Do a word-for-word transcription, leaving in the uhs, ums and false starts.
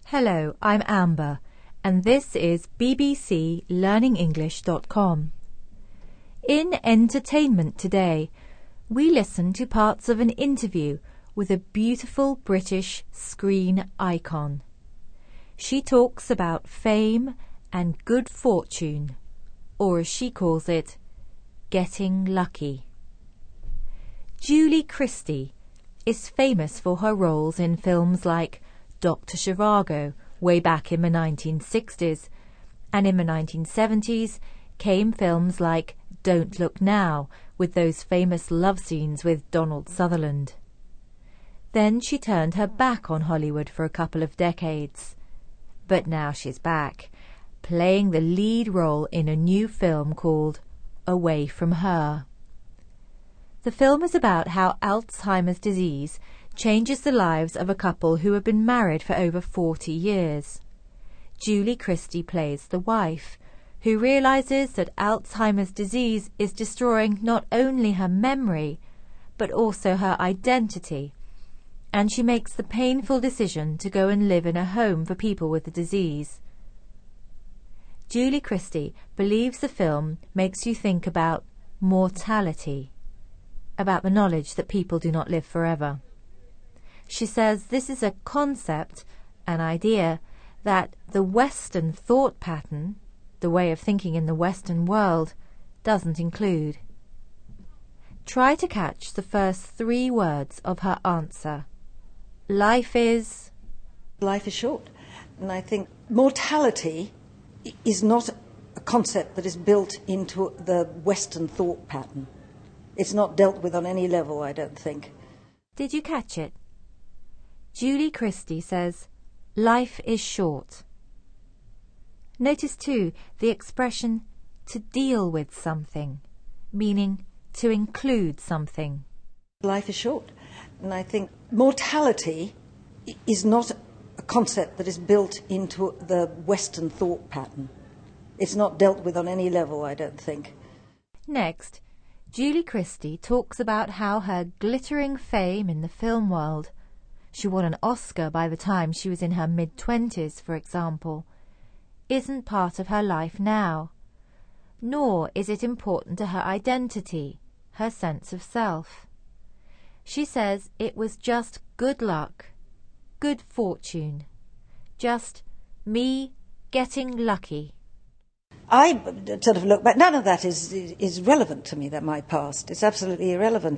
Hello, I'm Amber, and this is B B C Learning English dot com. In Entertainment Today, we listen to parts of an interview with a beautiful British screen icon. She talks about fame and good fortune, or as she calls it, getting lucky. Julie Christie is famous for her roles in films like Doctor Zhivago way back in the nineteen sixties, and in the nineteen seventies came films like Don't Look Now with those famous love scenes with Donald Sutherland. Then she turned her back on Hollywood for a couple of decades. But now she's back, playing the lead role in a new film called Away From Her. The film is about how Alzheimer's disease changes the lives of a couple who have been married for over forty years. Julie Christie plays the wife, who realizes that Alzheimer's disease is destroying not only her memory, but also her identity, and she makes the painful decision to go and live in a home for people with the disease. Julie Christie believes the film makes you think about mortality, about the knowledge that people do not live forever. She says this is a concept, an idea, that the Western thought pattern, the way of thinking in the Western world, doesn't include. Try to catch the first three words of her answer. Life is... Life is short. And I think mortality is not a concept that is built into the Western thought pattern. It's not dealt with on any level, I don't think. Did you catch it? Julie Christie says, life is short. Notice too the expression to deal with something, meaning to include something. Life is short. And I think mortality is not a concept that is built into the Western thought pattern. It's not dealt with on any level, I don't think. Next, Julie Christie talks about how her glittering fame in the film world — she won an Oscar by the time she was in her mid-twenties, for example — isn't part of her life now, nor is it important to her identity, her sense of self. She says it was just good luck, good fortune, just me getting lucky. I sort of look back, none of that is, is relevant to me, that my past. It's absolutely irrelevant.